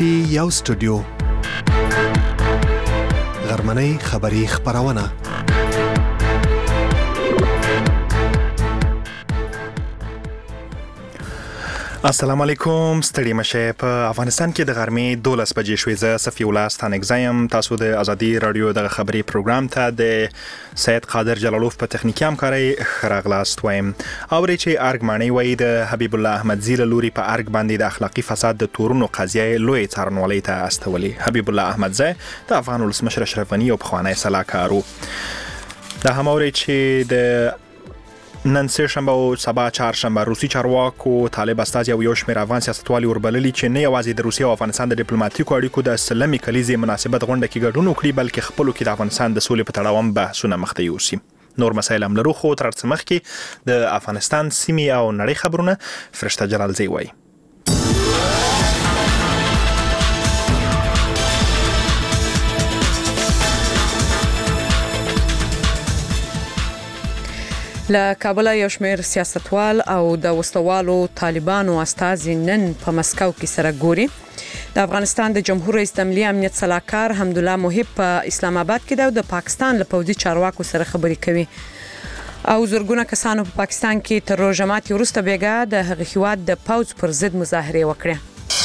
پی یو سټوډیو غرمنۍ خبری خبرونه السلام علیکم ستړي مشه په افغانستان کې د غرمې 12 بجې شوې زه صفی الله ستانګزایم تاسو د ازادي رادیو د خبري پروګرام ته د سید قادر جلالوف په تخنیکی همکاري خراغلاست وایم اوري چې ارګمانی وای د حبیب الله احمدزی لوري په ارګ باندې د اخلاقی فساد د تورونو قضیه لوی څارنوالۍ ته استولي حبیب الله احمدزی د افغان ولسمشر اشرف غنی او بخوانی سلاکارو د هموري چې د نن سه شنبه او سبا چهارشنبه روسي چارواکو طالب استازي او یو شمېر افغان سیاستوالو وربللي چې نه یوازې د روسیې او افغانستان د ډیپلوماټیکو اړیکو د سلمي کلیزې مناسبت غونډه کې ګډون وکړي بلکې خپلو کې د افغانستان د سولې په تړاو بحثونه مخ ته یوسي نور مسایل هم لرو خو تر څه مخکې د افغانستان سیمې او نړۍ خبرونه فرشته جلالزی وایي له کابل یو شمېر سیاستوال او د وسلوالو طالبانو استازي نن په مسکو کې سره ګوري د افغانستان د جمهور رئیس د ملي امنیت صلاحکار حمدالله محب په اسلام آباد کې د پاکستان له پوځي چارواکو سره خبرې کوي او زرګونه کسانو په پاکستان کې تر روزماتي وروسته بیګا د هغه هیواد د پوځ پر ضد مظاهره وکړه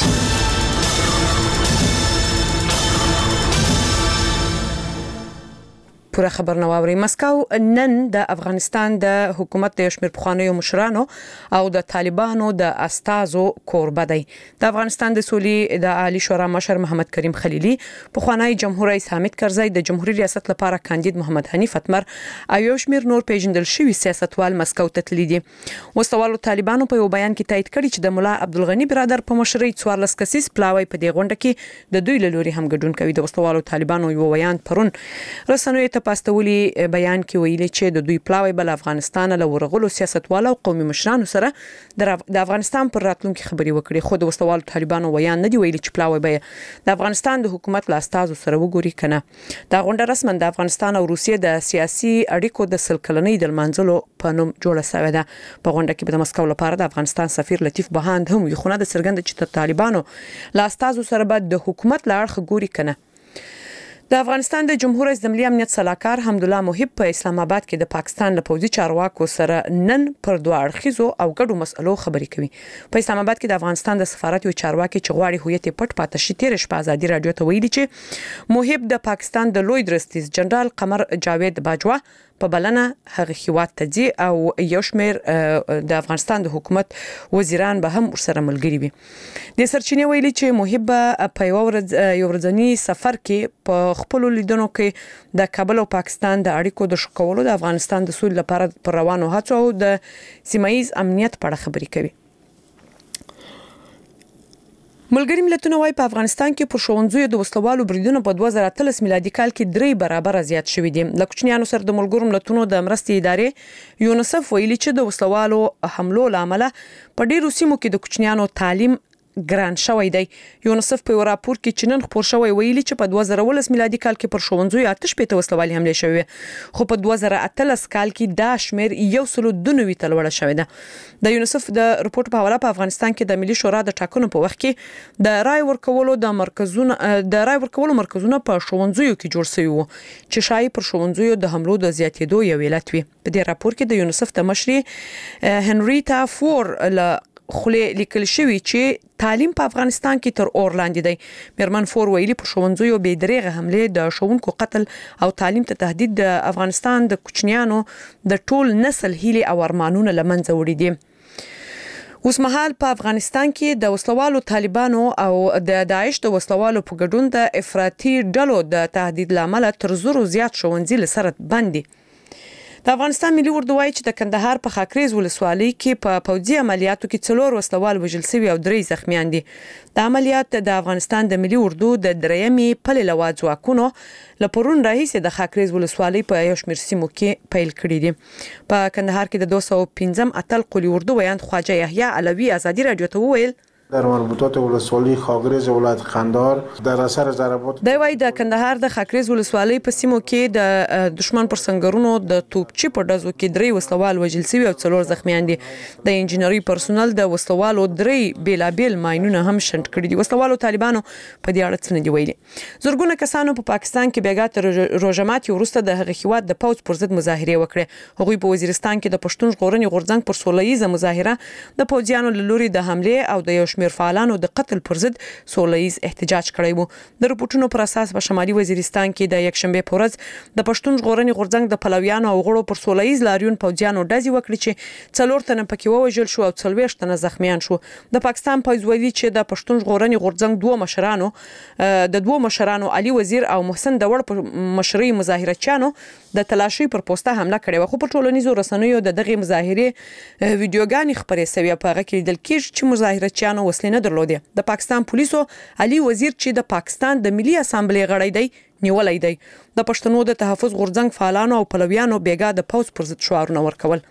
پوره خبر نو اوري مسکو نن د افغانستان د حکومت د شمیر پخوانیو مشرانو او د طالبانو د استازو کوربه دی د افغانستان د سولې د عالی شورا مشر محمد کریم خلیلی پخوانی جمهور رئیس حامد کرزی د جمهوریت ریاست لپاره کاندید محمد حنیف اتمر او یو شمیر نور پیژندل شوی سیاستوال مسکو ته تللي دي وسوالو طالبانو په یو بیان کې تایید کړی چې د مولا عبدالغنی برادر په مشرۍ 14 کسیز پلاوی په دې غونډه کې د دوی له لوري هم ګډون کوي د وسوالو طالبانو یو بیان پرون رسنوي پاستولي بیان کې ویلي چې د دوی پلاوی بل افغانستان له ورغلو سیاستوالو او قومي مشرانو سره د افغانستان پر راتلونکو خبري وکړي خو د وسوالو طالبانو بیان نه دی ویلي چې پلاوی به د افغانستان د حکومت له استازو سره وګوري کنه دا غونډه رسمن د افغانستان او روسیې د سیاسي اړیکو د سلکلنۍ د منځلو په نوم جوړه شوې ده په غونډه کې د مسکو لپاره د افغانستان سفیر لطیف بهاند هم یو خونه د سرګند چې طالبانو له استازو سره به د حکومت له اړخ ګوري کنه د افغانستان د جمهور رئیس د ملي امنیت صلاحکار حمدالله محب په اسلام آباد کې د پاکستان له پوځي چارواکو سره نن پر دوه اړخیزو او ګډو مسلو خبرې کوي په اسلام آباد کې د افغانستان د سفارت یو چارواکي چې غواړي هویت پټ پاتې شي تیر شپه ازادي رادیو ته ویلي چې محب د پاکستان د لوی درستیز جنرال قمر جاوید باجوا په بلنه هغه هیواد ته ځي او یو شمېر د افغانستان د حکومت وزیران به هم ورسره ملګري وي د سرچینې ویلي چې محب په یو ورځنی سفر کې په خپل لیدونکو کې د کابل او پاکستان د اړیکو د شکولو د افغانستان د سولې لپاره پر روانو هڅو او د سیمایي امنیت په اړه خبرې کوي ملګری ملتونه وايي په افغانستان کې پر ښوونځیو د وسلوالو بریدونو په 2013 میلادي کال کې 3 برابر زیات شوي دي د کوچنیانو سره د ملګرو ملتونو د مرستې ادارې یونیسف ویلي چې د وسلوالو حملو لامل په ډیرو سیمو کې د کوچنیانو تعلیم ګران شوی دی یونیسف په راپور کې چې نن خبر شوی ویلي چې په 2019 میلادي کال کې پر ښوونځیو 8 وسلوالي حمله شوې خو په 2013 کال کې دا شمیر 192 ته لوړ شوی دی د یونیسف د رپورت په حواله په افغانستان کې د ملي شورا د ټاکنو په وخت کې د رای ورکولو مرکزونه په ښوونځیو کې جوړ شوي وو چې شایي پر ښوونځیو د حملو د زیاتېدو یو علت وي په دې راپور کې د یونیسف د مشري هنریتا فور خله لیکل شوی چې تعلیم په افغانستان کې تر اور لاندې دی مرمن فور ویلي پر ښوونځیو بې دریغه حمله د ښوونکو قتل او تعلیم ته تهدید د افغانستان د کوچنیانو د ټول نسل هیله او ارمانونه لمنځه وړي دي اوس مهال په افغانستان کې د وسلوالو طالبانو او د داعش د وسلوالو په ګډون د افراطي ډلو د تهدید لامل تر زرو زیات ښوونځي لسره بندي د افغانستان ملي اردو وايي چې د کندهار په خاکریز ولسوالۍ کې په پوځي عملیاتو کې 4 وسلوال وژل شوي او 3 زخمیان دي د عملیات د افغانستان د ملي اردو د درېمې پلې لوا ځواکونو لپرون راهیسې د خاکریز ولسوالۍ په یو شمېر سیمو کې پیل کړی دي په کندهار کې د 215 اتل قلی اردو ویاند خواجه یحیی علوی ازادي رادیو ته وویل در مربوطات ولسوالی خاکریز ولایت قندهار در اثر ضربات د وای د کندهار د خاکریز ولسوالۍ په سیمو کې د دشمن پر سنگرونو د توپچی په ډزو کې 3 وسلوال وژل شوي او 4 زخمیان دي. د انجنیری پرسونل د وسلوالو 3 بیلابل ماینونه هم شنډ کړي دي. وسلوالو طالبانو په دې اړه څه نه دی ویلي. زورګونه کسانو په پاکستان کې بیګات روجمات وروسته د هغه هیواد د پوز پر ضد مظاهره وکړه. هغوی په وزیرستان کې د پښتون ژغورنې غورځنګ پر سولهییزه مظاهره د پوځیانو له لوري د حمله او د یو شمېر فعالانو د قتل پر ضد سولهییز احتجاج کړی وو. د رپورټونو پر اساس په شمالي وزیرستان کې د یکشنبه په ورځ د پښتون ژغورنې غورځنګ د پلویانو او غړو پر سولهییز لاریون پوځیانو ډزې وکړي چې 4 تنه پکې ووژل شو او 40 تنه زخمیان شو. د پاکستان پوځ ویلي چې د پښتون ژغورنې غورځنګ دوه مشرانو علي وزیر او محسن دور په مشرۍ مظاهرچیانو د تلاشي پر پوسټه حمله کړې و. خو په ټولنیزو رسنیو د دغه مظاهره ویډیوګانې خبرې شوې. په هغه کې لیدل کېږي چې مظاهرچیانو وسلې نه درلودې. د پاکستان پولیسو علي وزیر چې د پاکستان د ملي اسامبلې غړی دی نیولای دی. د پښتنو د تحفظ غورځنګ فعالانو او پلویانو بیګا د پوز پر ضد شعارونه ورکول.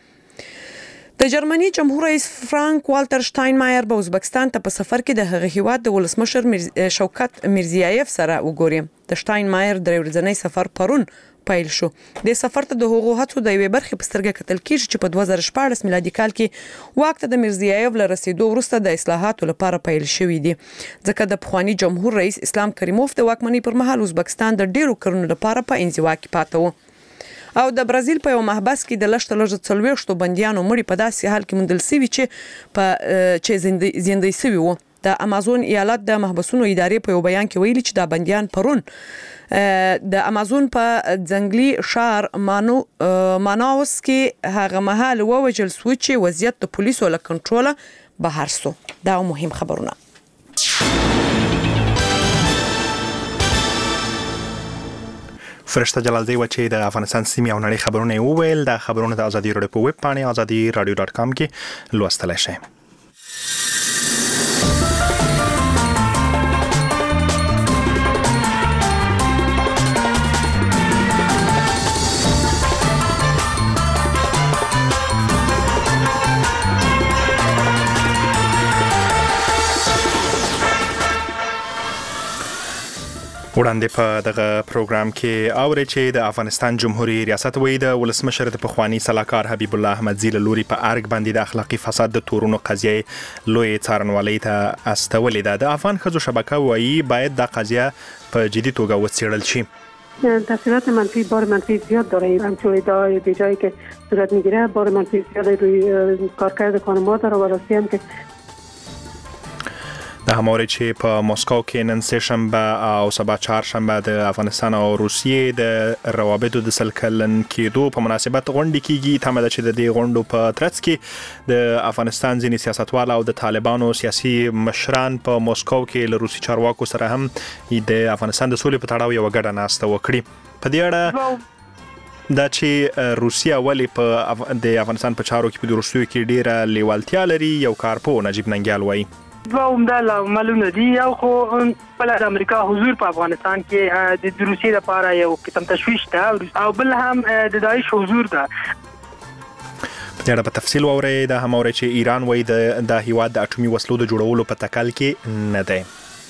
د جرمني جمهور رئیس فرانک والټر شټاینمایر په ازبکستان ته په سفر کې د هغه هیواد د ولسمشر شوکت میرزیایف سره وګوري. د شټاینمایر د ورځنی سفر پرون پیل شو. د سفر ته د هغو هڅو د یوې برخې په سترګه کتل کېږي چې په 2014 میلادي کال کې واک ته د میرزیایف له رسیدو وروسته د اصلاحاتو لپاره پیل شوې دي. ځکه د پخوانی جمهور رئیس اسلام کریموف د واکمنۍ پر مهال ازبکستان د ډیرو کړنو لپاره په انزوا کې پاتې و. او د برازیل په یو محبس کې د لږ 40 بنديانو مړي په داسې حال کې موندل شوي چې زندې شوي وو. د امازون ایالت د محبسونو ادارې په یو بیان کې ویلي چې دا بنديان پرون د امازون په ځنګلي شهر ماناوس کې هغه مهال ووجل سو چې وضعیت د پولیسو له کنټروله بهر سو. دا مهم خبرونه. فرشته جلال دی و چې د افغانستان سیمې او نړۍ خبرونه وویل. د خبرونه د ازادي رادیو په ویب پاڼه azadiradio.com کې لوستلای شئ. وړاندې په دغه پروګرام کې اوري چې د افغانستان جمهوریت ریاست وایي د ولسمشر د پخوانی سلاکار حبیب الله احمدزی له لوري په ارګ باندې د اخلاقی فساد د تورونو قضیه لوی څارنوالۍ ته استولې ده. د افغان ښځو شبکه وایي باید د قضیه په جدي توګه وڅېړل شي. تاثیرات منفی بار منفی زیاد داره. همچون ادعای به جایی که صورت میگیره بار منفی زیاد روی کارکرد خانم‌ها داره و راستی هم که د همواره چې په مسکو کې نن سه شنبه او سبا چهارشنبه د افغانستان او روسیې د روابطو د سل کلن کېدو په مناسبت غونډه کیږي. تمه ده چې د دې غونډو په ترڅ کې د افغانستان ځینې سیاستوال او د طالبانو سیاسي مشران په مسکو کې له روسي چارواکو سره هم د افغانستان د سولې په تړاو یو غډه ناسته وکړي. په دې اړه دا چې روسیا ولی په د افغانستان په چارو کې په روسیې کې ډیره لیوالتیا لري یو کارپو نجیب ننګیال وایي. دوه عمده لاملونه دي. یو خو بل د امریکا حضور په افغانستان کې د روسیې لپاره یو قسم تشویش ده او بل هم د داعش حضور ده. په اړه په تفصیل ووري د هموره چې ایران وایي د هیواد د اټومي وسلو د جوړولو په تکل کې نه دی.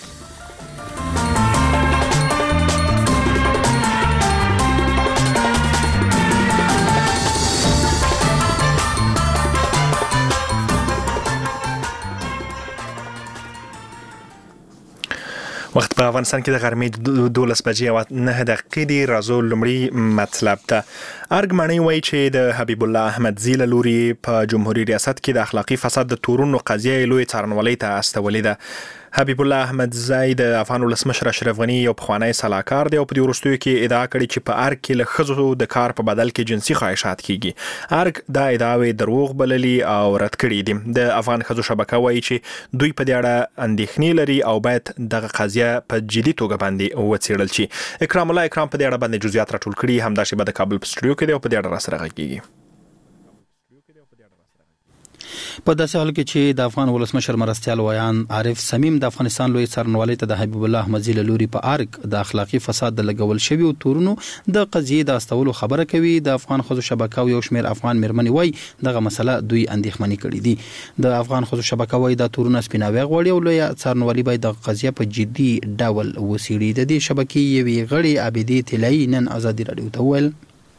وخت په افغانستان کې د غرمې 12 بجې او 9 دقیقې دی. راځو لومړی مطلب ته. ارګ معنی وایي چې د حبیب الله احمدزی له لوري په جمهوریت ریاست کې د اخلاقی فساد د تورونو قضیه لوی څارنوالۍ ته استولې ده. حبیب الله احمدزی د افغان ولسمشر اشرف غنی یو پخوانی سلاکار دی او په دې وروستیو کې ادعا کړې چې په ارګ کې له ښځو د کار په بدل کې جنسي خواهشات کیږي. ارګ دا ادعاوې دروغ بللي او رد کړې دي. د افغان ښځو شبکه وایي چې دوی په دې اړه اندېښنې لري او باید دغه قضیه په جدي توګه باندې وڅېړل شي. اکرام الله اکرام په دې اړه باندې جزئیات راټول کړي. همداسې به د کابل په سټوډیو کې دی او په دې اړه راسره غږیږي. په داسې حال کې چې د افغان ولسمشر مرستیال ویان عارف سمیم د افغانستان لوی څارنوالۍ ته د حبیب الله احمدزي له لوري په ارګ د اخلاقي فساد د لګول شوي او تورونو د قضیې د استولو خبره کوي. د افغان ښځو شبکه او یو شمېر افغان میرمنې وایي دغه مسله دوی اندېښمنې کړې دي. د افغان ښځو شبکه وایي دا تورونه سپیناوی غواړي او لوی څارنوالي باید د قضیه په جدي ډول وڅېړي. د دې شبکې یوې غړي عابدې طلایي نن آزادی رادیو ته وویل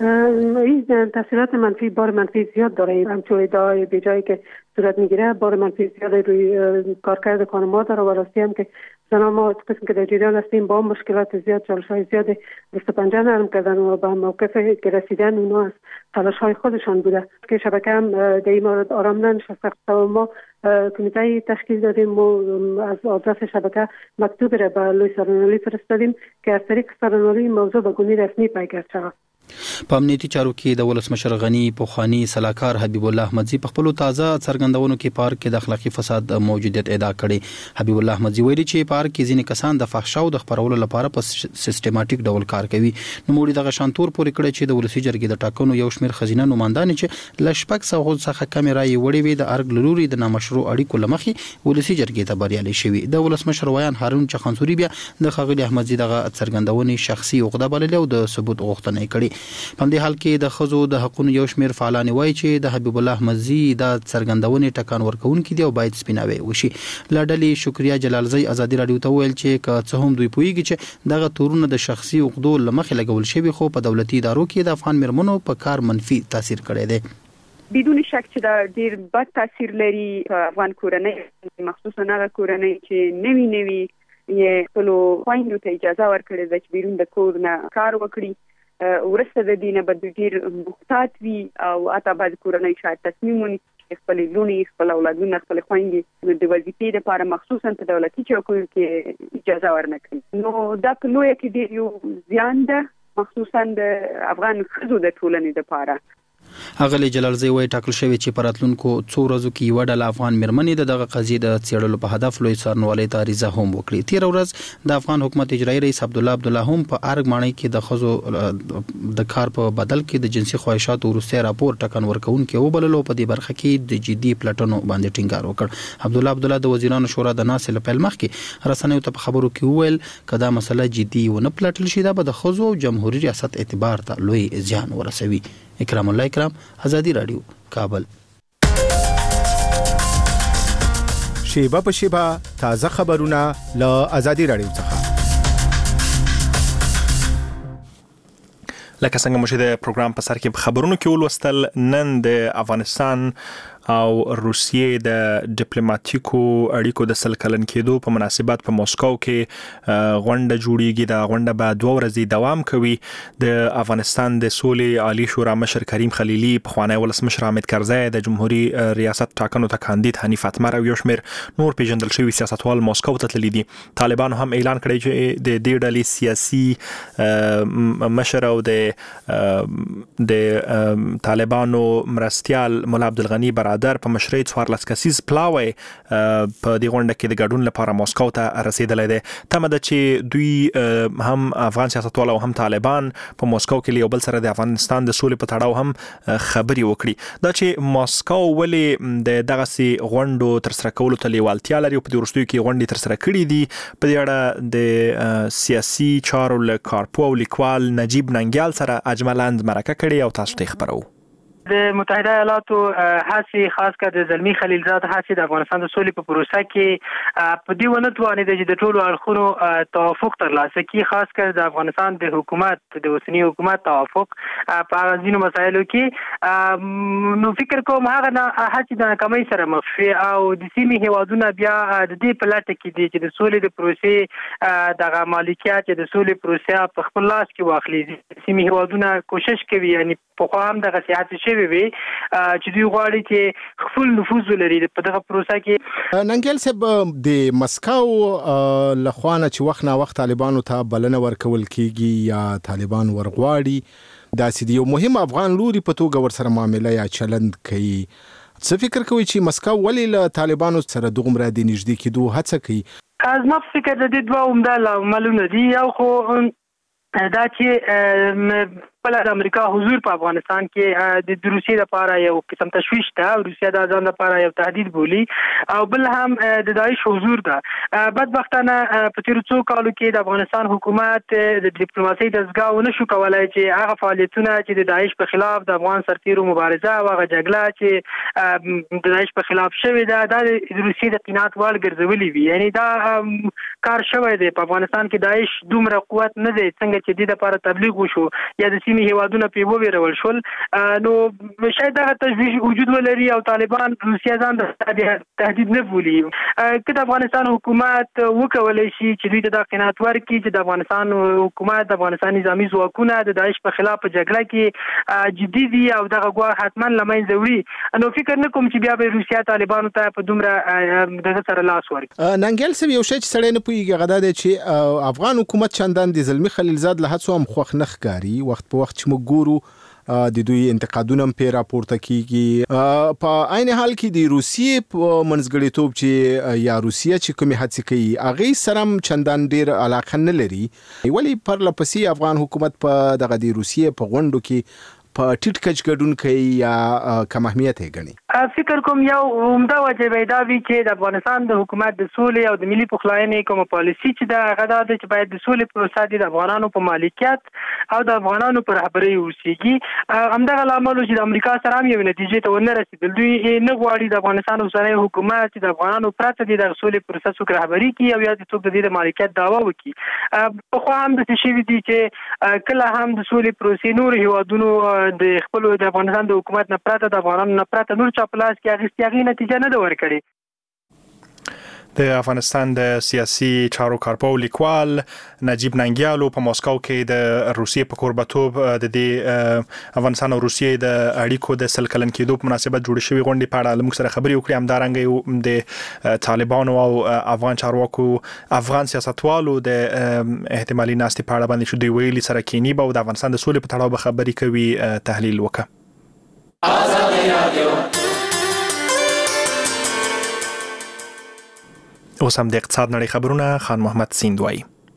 این تاثیرات منفی بار منفی زیاد داره. همچون ادعای به جایی که صورت میگیره بار منفی زیاد روی کارکرد خانم‌ها داره و راستی هم که زنان ما قسم که در جریان هستیم با مشکلات زیاد چالش‌های زیاد دست و پنجه نرم کردن و به موقف که رسیدن اونا از تلاش‌های خودشان بوده که شبکه هم در این مورد آرام ننشسته و ما کمیته تشکیل دادیم و از آدرس شبکه مکتوب را به لوی څارنوالي فرستادیم که از طریق څارنوالي موضوع به گونه رسمی پیگرد شود. په امنیتي چارو کې د ولسمشر غنی پوخانی سلاکار حبیب الله احمدزي په خپل تازه څرګندونو کې پارک کې د اخلاقي فساد موجودیت ادعا کړي. حبیب الله احمدزي ویلي چې پارک کې ځینې کسان د فحشا او د خبرولو لپاره په سیستماتیک ډول کار کوي. نو موږ دغه شانتور پورې کړی چې د ولسی جرګې د ټاکنو یو شمېر خزینه نوماندان چې لشپک سغو څخه کیمرا یې وړي وي د ارګ لوري د نامشروع اړیکو لمخې ولسی جرګې ته بریالي شوی. د ولسمشر ویان هارون چخانسوري بیا د خغلی احمدزي دغه څرګندونې شخصي عقده بللې او د ثبوت غوښتنه کړې. په دې حال کې د خزو د حقوقو یو شمېر فعالان وایي چې د حبیب الله احمدزي د څرګندونې ټکان ورکوونکي دی او باید سپیناوی وشي. لړډلې شکریا جلالزی آزادی رادیو ته ویل چې که څه هم دوی پوهیږي چې دغه تورونه د شخصي عقدو لمخې لګول شوي خو په دولتي ادارو کې د افغان میرمنو په کار منفي تاثیر کړی دی. بدون شک چې دا ډیر بد تاثیر لري په افغان کورنۍ مخصوصا هغه کورنۍ چې نوي یې خپل خویندو ته اجازه ورکړي چې بیرون د کور نه کار وکړي. ورسته د دینه به ډیر محتاط وي او اته بعد کورنۍ شاید تصمیم ونیسي خپل لونی خپل اولادونه خپل خويندې د وظیفې لپاره مخصوصا په دولتي چوکیو کې اجازه ورنکړي. نو دا په لوی کې ډیر یو زیان ده مخصوصا د افغان ښځو د ټولنې لپاره. اغلی جلالزی وای ټاکل شوی چې پراتلونکو څو ورځو کې یو ډله افغان میرمنې دغه قضیې د څېړلو په هدف لوی څارنوالۍ ته عریضه هم وکړي. تیر ورځ د افغان حکومت اجرایي رئیس عبدالله هم په ارګ ماڼۍ کې د خزو د کار په بدل کې د جنسي خواهشاتو وروستی راپور ټاکن ورکوونکي وبللو. په دې برخه کې د جدي پلټنو باندې ټینګار وکړ. عبدالله د وزیرانو شورا د ناسې له پیل مخکې رسنیو ته په خبرو کې وویل که دا مسله جدي ونه پلټل شي دا به د خزو او جمهوریت ریاست اعتبار ته لوی زیان ورسوي. اکرام الله اکرام، آزادی رادیو، کابل. شیبه په شیبه تازه خبرونه له آزادی رادیو څخه. لکه څنګه مو چې د پروګرام په سر کې خبرونو کې ولوستل، نن د افغانستان او روسیې د ډیپلوماټیکو اړیکو د 100 کلن کېدو په مناسبت په موسکو کې غونډه جوړیږي. دا غونډه به 2 ورځې دوام کوي. د افغانستان د سولې عالی شورا مشر کریم خلیلی، پخوانی ولسمشر حامد کرزی، د جمهوریت ریاست ټاکنو ته کاندید حنیف اتمر او یو شمېر نور پیژندل شوي سیاستوال موسکو ته تللي دي. طالبانو هم اعلان کړی چې د دې ډلې سیاسي مشر او د طالبانو مرستیال مولا عبدالغنی برادر په مشرۍ 14 کسیز پلاوی په دې غونډه کې د ګډون لپاره موسکو ته رسیدلی دی. تمه ده چې دوی هم افغان سیاستوال او هم طالبان په موسکو کې یو بل سره د افغانستان د سولې په تړاو هم خبرې وکړي. دا چې موسکو ولې د دغسې غونډو ترسره کولو ته لیوالتیا لري او په دې وروستیو کې غونډې ترسره کړي دي، په دې اړه د سیاسي چارو له کارپوه او لیکوال نجیب ننګیال سره اجملاند مرکه کړې او تاسو ته خبرو. د متحده ایالاتو هڅې خاص کر د زلمی خلیلزاد هڅې د افغانستان د سولې په پروسه کې په دې ونه توانېده چې د ټولو اړخونو توافق ترلاسه کړي، خاص کر د افغانستان د حکومت د اوسني حکومت توافق په هغه ځینو مسایلو کې. نو فکر کوم هغه هڅې د ناکامۍ سره مخ شوې او د سیمې هیوادونه بیا د دې په لټه کې دي چې د سولې د پروسې دغه مالکیت د سولې پروسه په خپل لاس کې واخلي. سیمې هیوادونه کوشش کوي، یعنی په خام دغه سیاست شوی وي چې دوی غواړي چې خپل نفوذ ولري په دغه پروسه کې. ننګیال صاحب، د مسکو لخوانه چې وخت نه وخت طالبانو ته بلنه ورکول کیږي یا طالبان ورغواړي دا سید یو مهم افغان لوري په توګه ورسره معامله یا چلند کوي، څه فکر کوي چې مسکو ولې له طالبانو سره دومره د نږدې کېدو هڅه کوي؟ از ما فکر د دې دوه عمده لاملونه دي. یو خو دا چې بل د امریکا حضور په افغانستان کې د روسیې لپاره یو قسم تشویش ده او روسیه د ځان لپاره یو تهدید بولي او بل هم د داعش حضور ده بدبختانه په تیر څو کالو کې د افغانستان حکومت د ډیپلوماسۍ دستګاه ونه شو کولای چې هغه فعالیتونه چې د داعش په خلاف د افغان سرتیرو مبارزه او هغه جګړه چې د داعش په خلاف شوې ده د روسیې د قناعت وړ ګرځولې وي یعنی دا کار شوی دی په افغانستان کې داعش دومره قوت نه دی څنګه چې د لپاره تبلیغ وشو یا د سیمې هیوادونه په ویرول شول نو شاید دا تشویش وجود ولري او طالبان روسیه ځان د تهدید نه بولي که د افغانستان حکومت وکولای شي چې دوی د قناعت ورکړي چې د افغانستان حکومت د افغانستان نظامی ځواکونه د داعش په خلاف په جګړه کې جدي دي او دغه ګواښ حتما لمنځه وړي نو فکر نه کوم چې بیا به روسیه طالبانو ته په دومره د سره لاس ورکړي ننګل سم یو شی چې سړی نه پوهیږي غدا دی چې افغان حکومت چندان د زلمی خلیلزاد له هڅو هم خوښ نه ښکاري وخت په وخت چې موږ ګورو د دوی انتقادونه هم پې راپورته کیږي په عین حال کې د روسیې په منځګړیتوب چې یا روسیه چې کومې هڅې کوي هغې سره هم چندان ډېر علاقه نه لري ولې پرله پسې افغان حکومت په دغه د روسیې په غونډو کې په ټیټ کچ ګډون کوي یا کم اهمیت یې ګڼي فکر کوم یو عمده وجه به دا وي چې د افغانستان د حکومت د سولې او د ملي پخلاینې کومه پالیسي چې دا هغه ده چې باید د سولې پروسه د افغانانو په مالکیت او د افغانانو پر رهبرۍ وشيږي همدغه لامل چې د امریکا سره هم یو نتیجې ته ونه رسیدل دوی نه غواړي د افغانستان اوسنی حکومت چې د افغانانو پرته د سولې پروسه څوک رهبري کوي او یا د څوک د دې مالکیت دعوا وکړي په خو هم د شي دي چې کله هم د سولې پروسې نور هیوادونو د خپل د افغانستان د حکومت نه پراته د افغانانو نه پراته نور چا پلاس کې اغستیاغي نتیجه نه ده ورکړي د افغانستان د سیاسي چارو کارپو لیکوال نجیب ننګیالو په مسکو کې د روسیې په کوربتوب د دې افغانستان او روسیې د اړیکو د سل کلن کېدو په مناسبت جوړ شوی غونډې په اړه موږ سره خبرې وکړې همدارنګه د طالبانو او افغان چارواکو افغان سیاستوالو د احتمالي ناستې په اړه باندې شو دوی ویلي سره کینی به د افغانستان د سولې په تړاو به خبرې کوي تحلیل وکړه آزادي رادیو اوس هم د اقتصاد نړۍ خبرونه خان محمد سیندوی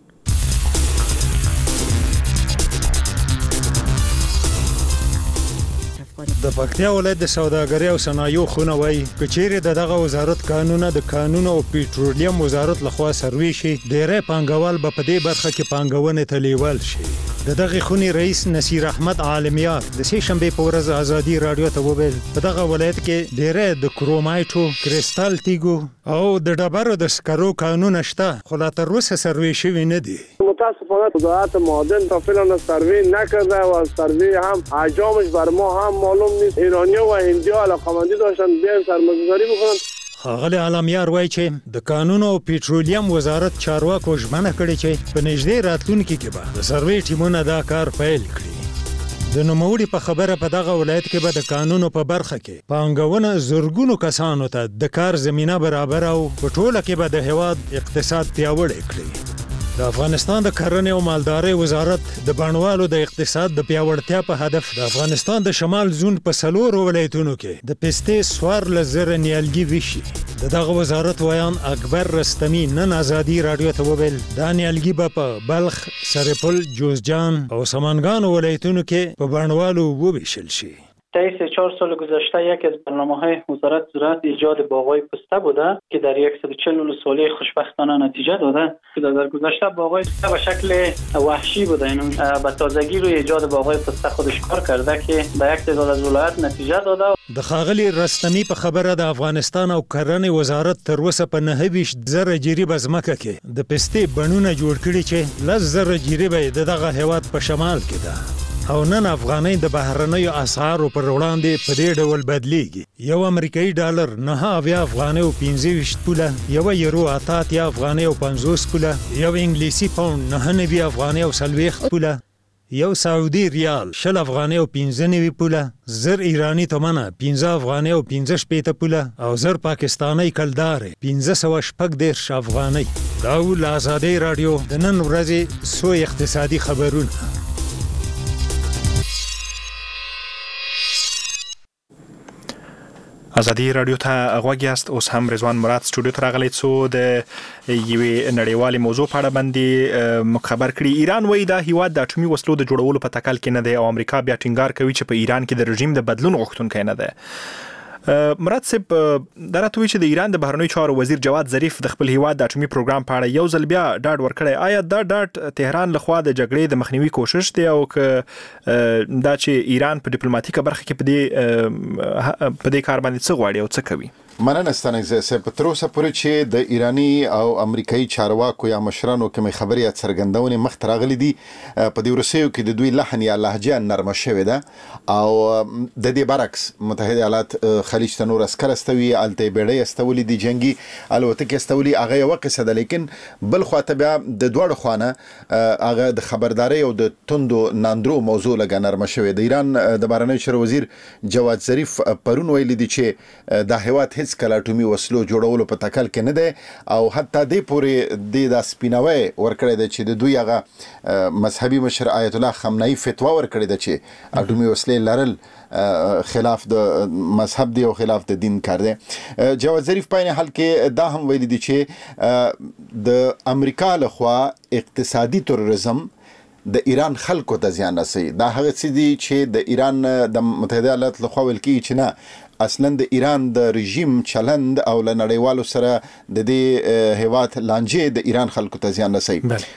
د پکتیا ولایت د سوداګرۍ او صنایعو خونه وایي کچېره دغه وزارت قانون د قانون او پېټرولیم وزارت لخوا سروي شي ډېری پانګوال به په دې برخه کې پانګونې ته لیوال شي دغه خونی رئیس نصیر احمد عالمیار د سې شنبه په ورځ ازادي رادیو ته وویل په دغه ولایت کې ډېر د کرومایټو کریستال تیګو او د ډبرو د سکرو قانون شته خو لا تر اوسه سروي شوی نه دی متاسفانه وزارت معادن تا فعلا سروی نکرده و سروی هم حجمش بر ما هم معلوم نیست ایرانی‌ها و هندی‌ها علاقه‌مندی داشتن بیان سرمایه‌گذاری بکنن خاغلی عالمیار وایي چې د قانون او پېټرولیم وزارت چارواکو ژمنه کړې چې په نږدې راتلونکي کې به د سروي ټیمونه دا کار پیل کړي د نوموړي په خبره په دغه ولایت کې به د قانونو په برخه کې پانګونه زرګونو کسانو ته د کار زمينه برابر او په ټوله کې به د هیواد اقتصاد پیاوړی کړي د افغانستان د کرنې او مالدارۍ وزارت د بڼوالو د اقتصاد د پیاوړتیا په هدف د افغانستان د شمال زون په سلورو ولایتونو کې د پستې 14,000 نیالګي وشي دغه وزارت ویان اکبر رستمی نن ازادي رادیو ته وویل دا نیالګي به په بلخ سرپل جوزجان او سمنګان ولایتونو کې په بڼوالو وویشل شي طی 4 سال گذشته یکی از برنامه‌های وزارت زراعت ایجاد باغ‌های پسته بوده که در 140 ولسوالی خوشبختانه نتیجه داده که در گذشته باغ‌های پسته به شکل وحشی بوده اینو به تازگی روی ایجاد باغ‌های پسته خودش کار کرده که به یک تعداد از ولایت نتیجه داده د خاغلی رستمی په خبره د افغانستان او کرنې وزارت تر اوسه په 29,000 جریب ځمکه کې د پستې بڼونه جوړ کړي چې 10,000 جریب دغه هیواد په شمال کې ده او نن افغانۍ د بهرنیو اسعارو پر وړاندې په دې ډول بدلیږي یو امریکایي ډالر 9 افغانۍ او 25 پوله یو یورو 8 افغانۍ او 50 پوله یو انګلیسي پاوند 9 افغانۍ او 40 پوله یو سعودي ریال 10 افغانۍ او 15 پوله زر ایرانی تومنه 15 افغانۍ او 15 پوله او زر پاکستانی کلدار 1510 افغانۍ دا ول آزادي رادیو د نن ورځې سو اقتصادي خبرونه ازادي رادیو ته غوږی است. اوس هم رضوان مراد سټوډیو ته راغلی څو د یوې نړیوالې موضوع په اړه باندې خبر کړي. ایران وایي دا هیواد د اټومي وسلو د جوړولو په تکل کې نه دی او امریکا بیا ټینګار کوي چې په ایران کې د رژیم د بدلون غوښتونکی نه دی. مراد صاحب درته وی چې د ایران د بهرنیو چارو وزیر جواد ظریف د خپل هیواد د اټومي پروګرام په اړه یو ځل بیا ډاډ ورکړی. آیا دا ډاډ تهران لخوا د جګړې د مخنیوي کوشش دی او که دا چې ایران په ډیپلوماټیکه برخه کې په دې کار باندې څه غواړي او څه کوي؟ مننه ستانه په تر اوسه پورې چې د ایرانی او امریکایي چارواکو یا مشرانو کوم خبري څرګندونه مخ ترغلي دي په دې ورسېو کې د دوی لحن یا لهجه نرمه شوې ده او د دې برعکس متحده ایالات خلیج ته نور عسكر استوي الته بیړۍ استولې دي جنگي الوتکې استولې هغه یو قصه ده، لیکن بل خواته بیا د دوړ خوانه هغه د خبرداري او د توندو ناندرو موضوع لګا نرمه شوې ده. ایران د بهرنیو چارو وزیر جواد ظریف پرون ویلي دي چې د هیواد هیڅ کله اټومي وسلو جوړولو په تکل کې نه دی او حتی دې پورې د سپیناوي ورکړی دی چې د دوی هغه مذهبي مشر آیت الله خامنه‌ای فتوا ورکړی دی چې اټومي وسلې لرل خلاف د مذهب دی او خلاف د دین کار دی. جواد ظریف په حال کې دا هم ویلي دی چې د امریکا لخوا اقتصادي تروریزم د ایران خلکو ته زیان رسوي. دا هغه څه دي چې د ایران د متحده ایالات لخوا ویل کیږي چې نه اصلا د ایران د رژیم چلند او لنړیوالو سره د دې هیواد لانجې د ایران خلکو ته زیان رسوي.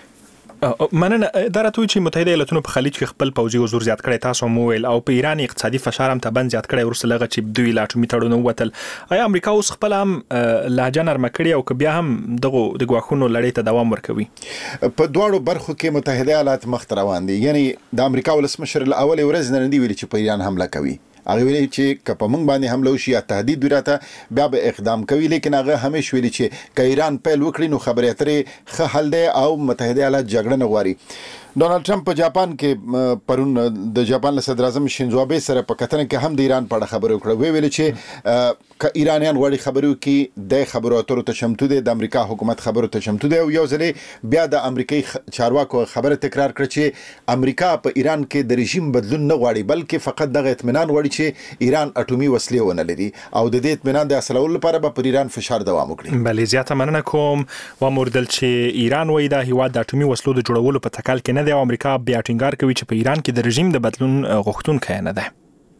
مننه. دا راته چې متحده ایالاتونو په خلیج کې خپل پوځي حضور زیات کړی، تاسو مو ویل، او په ایران اقتصادي فشار هم تبن زیات کړی ورسره لغه چې دوی لا اټومي تړون وتل. آیا امریکا اوس خپل هم لهجه نرمه کړی او که بیا هم دغه د غواخونو لړۍ ته دوام ورکوي؟ په دواړو برخو کې متحده ایالات مخ روان دي. یعنی د امریکا ولسمشر الاول ورځ نن دی ویلي چې په ایران حمله کوي. هغه ویلي چې که په موږ باندې حمله وشي یا تهدید وراته بیا به اقدام کوي، لیکن هغه همیشه ویلي چې که ایران پیل وکړي نو خبرې اترې ښه حل دی او متحده ایالات جګړه نه غواړي. ډونالد ټرمپ په جاپان کې پرون د جاپان صدر اعظم شینزو آبه سره په کتنه کې هم د ایران په اړه خبرې وکړه. ویل چې که ایرانیان غواړي خبرو کې د خبرو اترو ته چمتو دي، د امریکا حکومت خبرو ته چمتو دی او یو ځلې بیا د امریکایي چارواکو خبره تکرار کړ چې امریکا په ایران کې د رژیم بدلون نه غواړي بلکې فقط دغه اطمینان غواړي چې ایران اټومي وسلې ونه لري او د دې اطمینان د اصلولو لپاره به پر ایران فشار دوام وکړي. بلې زیاته مننه کوم و موردل چې ایران وایي دا هیواد د اټومي وسلو د جوړولو په تکل کې نه دی او امریکا بیا ټینګار کوي چې په ایران کې د رژیم د بدلون غوښتونکی نه دی.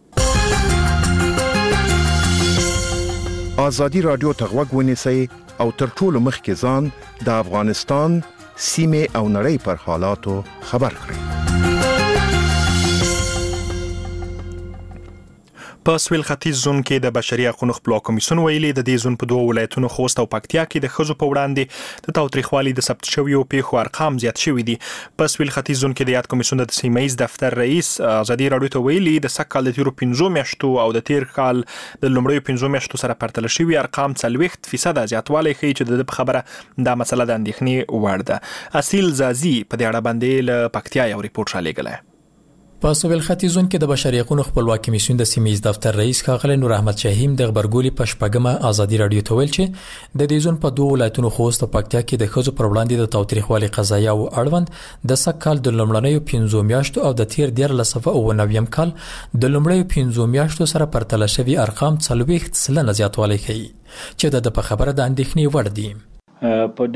ازادي رادیو ته غوږ ونیسئ او تر ټولو مخکې ځان د افغانستان سیمه او نړۍ پر حالاتو خبر کړئ. په سویل ختیځ زون کې د بشري حقوقو خپلواک کمیسیون ویلي د دې زون په دوه ولایتونو خوست او پکتیا کې د ښځو په وړاندې د تاوتریخوالي د ثبت شویو پیښو ارقام زیات شوي دي. په سویل ختیځ زون کې د یاد کمیسیون د سیمه‌یز دفتر رئیس ازادي رادیو ته ویلي د سږ کال د تیرو 15 میاشتو او د تیر کال د لومړیو 15 میاشتو سره پرتله شوي ارقام 40% زیاتوالی ښیي چې د خبره دا مسله د اندېښنې وړ ده. اصیل زازي په دې اړه باندې له پکتیا یو ریپورت رالیږلی. په سویل ختیځ زون کې د بشري حقوقو خپلواک کمیسیون د سیمه‌یز دفتر رئیس ښاغلی نور احمد شاهیم د خبرګولي په شپږمه ازادي رادیو ته ویل چې د دې زون په دوه ولایتونو خوست او پکتیا کې د ښځو پر وړاندې د تاوتریخوالي قضایا او اړوند د سږ کال د لومړنیو 15 میاشتو او د تیر 1499 کال د لومړیو 15 میاشتو سره پرتله شوي ارقام 40% زیاتوالی ښیي چې د په خبره د اندېښنې وړ دي. په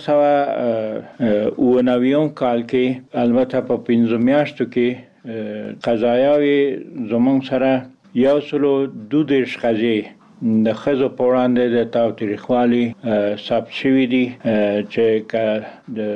1999 کال کې البته په 15 میاشتو کې قضایاوي زمونږ سره 122 قضیې د ښځو په وړاندې د تاوتریخوالي ثبت شوي دي چې د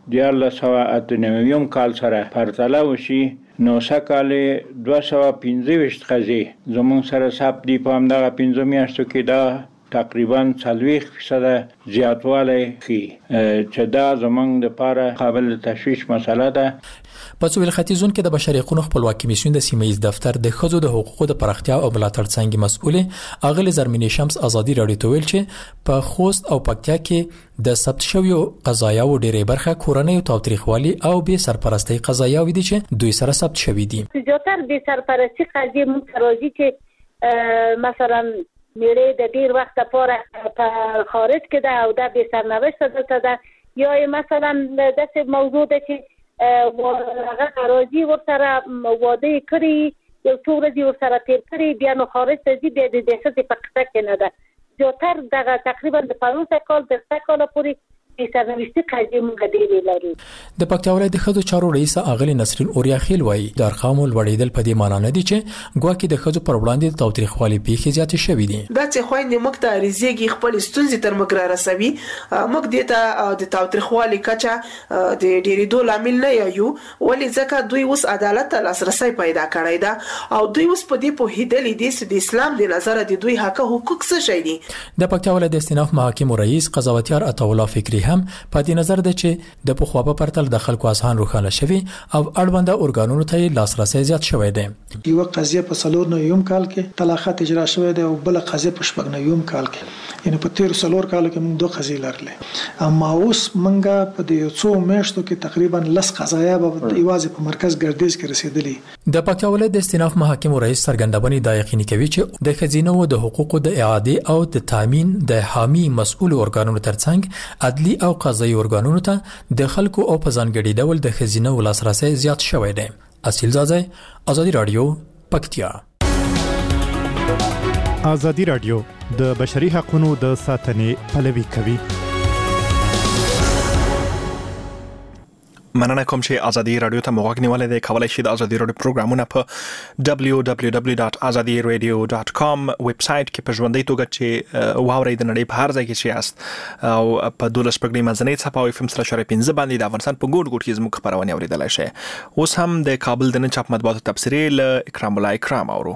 1998 کال سره پرتله وشي نو سکهال 215 قضیې زمونږ سره ثبت دي. په همدغه 15 میاشتو کې دا تقریبا 40% زیاتوالی ښیي چې دا زمونږ لپاره قابل تشویش مسله ده. په سویل ختیځ زون کې د بشري حقوقو خپلواک کمیسیون د سیمه‌یز دفتر د ښځو د حقوقو د پراختیا او ملاتړ څنګه مسؤلې اغلی زرمینې شمس ازادي رادیو ته ویل چې په خوست او پکتیا کې د ثبت شویو قضایاو ډېرې برخه کورنۍ تاوتریخوالي او بې سرپرستی قضایاوي دي چې دوی سره ثبت شوي دي. زیاتره بې سرپرستی قضیې موږ راځي چې مثلا میړه د ډیر وخت لپاره په خارج کې ده او د بې سرنوشت دلته ده یا مثلا داسې موضوع ده چې هغه راځي ورسره واده کړی یو څو ورځې ورسره تیر کړي بیا نو خارج ته ځي بیا د ښځې په قصه کې نه ده. زیاتر دغه تقریبا د 15 کال تر 10 کال پورې سرنوشتي قضیې موږ ډېرې لرو. د پکتیا ولایت د ښځو چارو رئیس اغلې نسرین اوریاخیل وایي د ارقامو لوړېدل په دې معنی نه دي چې ګواکې د ښځو پر وړاندې د تاوتریخوالي پیښې زیاتې شوې دي. دا چې خویندې موږ ته ریزېږي خپل ستونزې تر موږ را رسوي، موږ دې ته د تاوتریخوالي کچه د ډېرېدو لامل نه یو، ولې ځکه دوی اوس عدالت ته لاسرسی پیدا کړی ده او دوی اوس په دې پوهېدلي دي چې د اسلام د نظره د دوی حقوق څه شی دي. د پکتیا ولایت د استیناف محاکمو رئیس قضاوتیار عطاالله فکري هم په دې نظر ده چې د پخوا په پرتل د خلکو اذهان روښانه شوي او اړونده ارګانونو ته لاسرسی زیات شوی دی. یو قضیه په 4 کال کې طلاقات اجرا شوی دی او بل قضیه په 9 کال کې، یعنی په 4 کال کې موږ 2 قضیې لرلې، اما اوس موږ په دې څو میاشتو کې تقریبا 10 قضایا به یوازې په مرکز ګردیز کې رسیدلې. د پکتیا ولایت د استیناف محاکمو رئیس څرګندونې دا یقیني کوي چې د خزینو د حقوقو د اعاده او د تامین د حامي مسؤل ارګانونو ترڅنګ عدلي او قضایي ارګانونو ته د خلکو او په ځانګړي ډول د خزینو لاسرسی زیات شوی دی. اصیل زاده، آزادی رادیو، پکتیا. آزادی رادیو د بشري حقوقو د ساتنې پلوي کوي. مننه کوم چې آزادی رادیو ته موږ غنیولې ده. کولای شئ د آزادی رادیو پروګرامونه په www.azadiradio.com ویب سټ کې په ژوندۍ توګه چې واورئ د نړۍ په هر ځای کې چې یاست او په 12 پګړۍ منځنۍ څپه او FM 3.15 باندې د افغانستان په ګوټ ګوټ کې زموږ خبرونه اوریدلای شئ. اوس هم د کابل د نن چاپ مطبوعاتو تبصرې له اکرام الله اکرام اورو.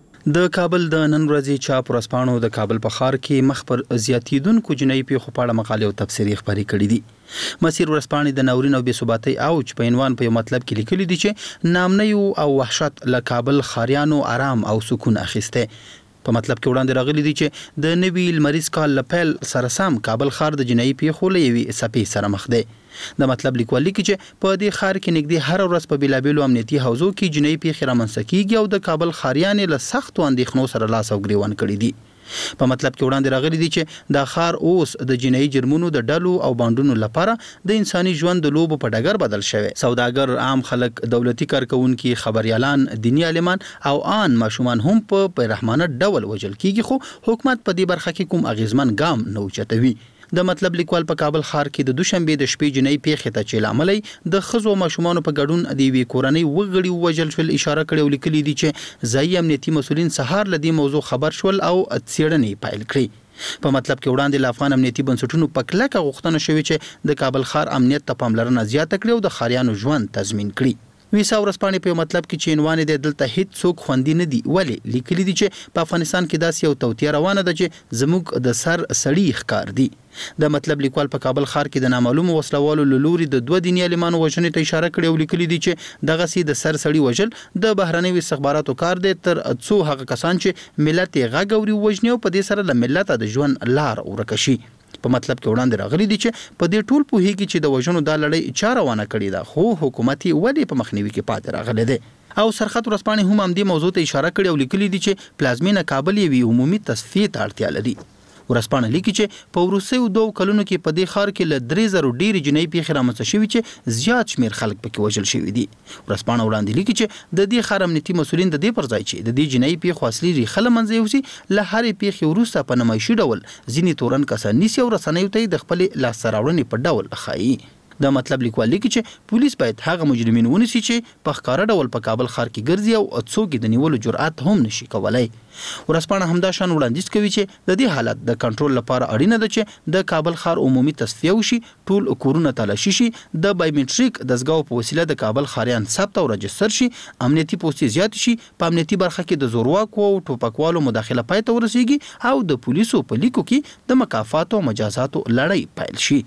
د کابل د نن ورځې چاپ ورځپاڼو د کابل په ښار کې مخ پر زیاتیدونکو جنایي پیښو په اړه مقالې او تبصرې خپرې کړې دي. مسیر ورځپاڼې د ناورین او بې ثباتۍ اوج په عنوان په یو مطلب کې لیکلي دي چې نامنیو او وحشت له کابل ښاریانو آرام او سکون اخیسته. په مطلب کې وړاندې راغلي دي چې د نوي لمریز کال لپیل سره سم کابل ښار د جنایي پیښو له یوې څپې سره مخ دی. د مطلب لیکوال لیکي چې په دې ښار کې نږدې هر ورځ په بیلابیلو امنیتي حوزو کې جنایي پیښې رامنځته کیږي او د کابل ښاریان له سختو اندېښنو سره لاس او ګریوان کړي دي. په مطلب کې وړاندې راغلي دي چې دا ښار اوس د جنایي جرمونو د ډلو او بانډونو لپاره د انساني ژوند د لوبو په ډګر بدل شوی. سوداګر، عام خلک، دولتي کارکونکي، خبريالان، دینی عالمان او آن ماشومان هم په رحمانه ډول وجل کیږي، خو حکومت په دې برخه کې کوم اغیزمن ګام نه اوچتوي. د مطلب لیکوال په کابل ښار کې د دوشنبه د شپې جنایي پیښې ته چې لامل د خزو ماشومان په ګډون د وی کورنۍ وګړي وجل شول اشاره کړې او لیکلي دي چې ځایي امنیتي مسولین سهار لدی موضوع خبر شول او څېړنې پیل کړې. په مطلب کې وړاندې افغان امنیتي بنسټونو په کلکه غوښتنه شوې چې د کابل ښار امنیت ته پاملرنه زیاته کړي او د ښاریانو ژوند تضمین کړي. ویسا ورځپاڼې په مطلب کې چې عنوان دې دلته هیڅ څوک خوندي نه دي، ولی لیکلي دي چې په افغانستان کې داسې یو توطیه روانه ده چې زموږ د سر سړی ښکار دي. د مطلب لیکوال په کابل ښار کې د نامعلومو وسلوالو له لوري د 2 دیني عالمانو وژنې ته اشاره کړې او لیکلي دي چې دغه سي د سر سړی وژل د بهرنیو استخباراتو کار دی تر څو هغه کسان چې ملت یې غاګوري وژنې او په دې سره له ملت د ژوند لار ورکه شي. په مطلب کې وړاندې راغلي دي چې په دې ټول پوهیږي چې د وژنو د لړۍ چا روانه کړې ده، خو حکومت یې ولې په مخنیوي کې پاتې راغلی دی. او سرخط ورځپاڼې هم همدې موضوع ته اشاره کړې او لیکلي دي چې پلازمینه کابل یې عمومي تصفیې ته اړتیا لري. ورځپاڼه لیکي چې په وروستیو 2 کلونو کې په دې ښار کې له 3000 ډېرې جنایي پیښې رامنځته شوي چې زیات شمېر خلک پکې وژل شوي دي. ورځپاڼه وړاندې لیکي چې د دې ښار امنیتي مسولین د دې پر ځای چې د دې جنایي پیښو اصلي ریښه له منځه یوسي، له هرې پیښې وروسته په نمایشي ډول ځینې تورن کسان نیسي او رسنیو ته د خپلې لاسته راوړنې په ډول ښایي. د مطلب لیکوال لیکي چې پولیس باید هغه مجرمین ونیسي چې په ښکاره ډول په کابل ښار کې ګرځي او څوک د نیولو جرأت هم نشي کولای. ورځپاڼه همدا شان وړاندیز کوي چې د دې حالت د کنټرول لپاره اړینه ده چې د کابل ښار عمومي تصفیه وشي، ټول کورونه تلاشي شي، د بایومټریک دستګاو په وسیله د کابل ښاریان ثبت او رجستر شي، امنیتي پوستې زیات شي، په امنیتي برخه کې د زورواکو او ټوپکوالو مداخله پای ته ورسیږي او د پولیسو په لیکو کې د مکافات او مجازاتو لړۍ پیل شي.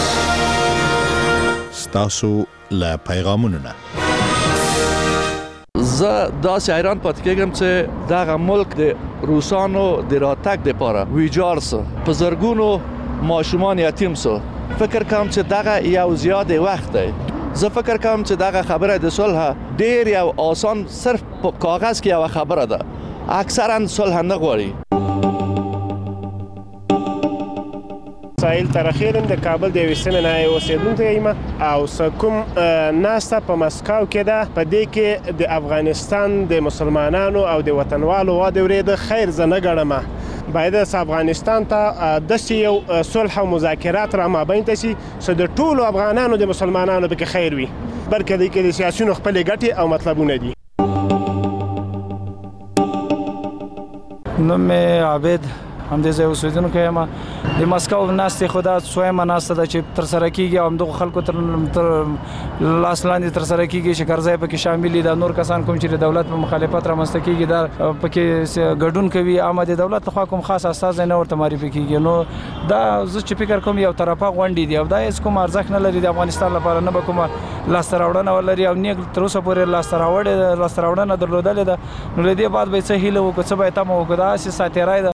ستاسو له پیغامونو نه زه داسې حیران پاتې کېږم چې دغه ملک د روسانو د راتګ دپاره ویجاړ سو، په زرګونو ماشومان یتیم سو. فکر کوم چې دغه یو زیات وخت دی. زه فکر کوم چې دغه خبره د صلح ډیر یو آسان صرف په کاغذ کې یو خبره ده، اکثرا صلح نه غواړي. اسماعیل ترخیرم د کابل د یوې سیمې نه اوسېدونکی یم او کوم ناسته په مسکو کې ده په دې کې د افغانستان د مسلمانانو او د وطنوالو واده ورېده خیر زه نه ګڼم باید افغانستان ته داسې یو صلح او مذاکرات را مابین ته شي چې د ټولو افغانانو د مسلمانانو پکې خیر وي بلکې د کې د سیاسیونو خپلې ګټې او مطلبونه دي. نوم مې عابد همدې ځای اوسېدونکی یم. د مسکو ناستې خو دا څویمه ناسته ده چې ترسره کېږي او همدغو خلکو تر لاس لاندې ترسره کېږي چې کرزی پکې شامل دي. دا نور کسان کوم چې د دولت په مخالفت رامنځته کېږي دا پکې ګډون کوي اما د دولت لخوا کوم خاص استازی نه ورته معرفي کېږي. نو دا زه چې فکر کوم یو طرفه غونډې دي او دا هېڅ کوم ارزښت نه لري د افغانستان لپاره نه به کومه لاسته راوړنه ولري او نیک تر اوسه پورې لاسته راوړنه درلودلې ده. نو له دې بعد به څه هیله وکړو څه به یې تمه وکړو دا هسې ساتیری ده.